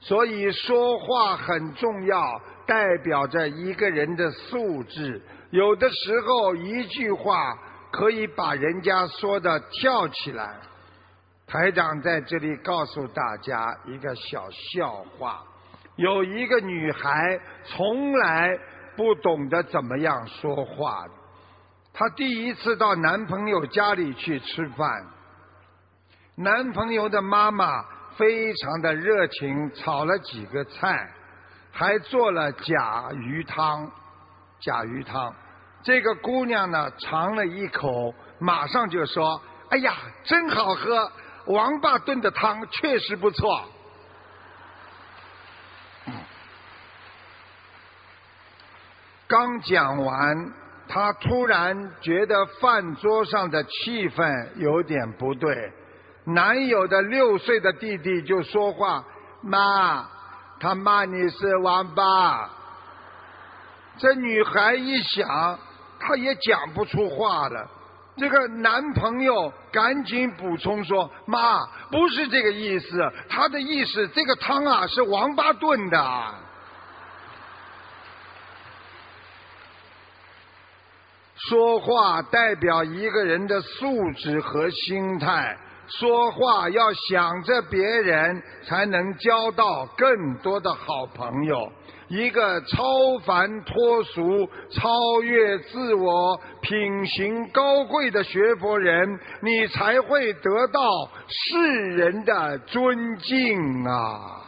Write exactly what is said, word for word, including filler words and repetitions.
所以说话很重要，代表着一个人的素质。有的时候一句话可以把人家说的跳起来。台长在这里告诉大家一个小笑话，有一个女孩从来不懂得怎么样说话的，她第一次到男朋友家里去吃饭，男朋友的妈妈非常的热情，炒了几个菜，还做了甲鱼汤。甲鱼汤，这个姑娘呢尝了一口，马上就说：“哎呀，真好喝！王八炖的汤确实不错。”刚讲完，她突然觉得饭桌上的气氛有点不对。男友的六岁的弟弟就说话：“妈，他骂你是王八。”这女孩一想，她也讲不出话了。这个男朋友赶紧补充说：“妈，不是这个意思，他的意思这个汤啊是王八炖的。”说话代表一个人的素质和心态，说话要想着别人，才能交到更多的好朋友。一个超凡脱俗、超越自我、品行高贵的学佛人，你才会得到世人的尊敬啊！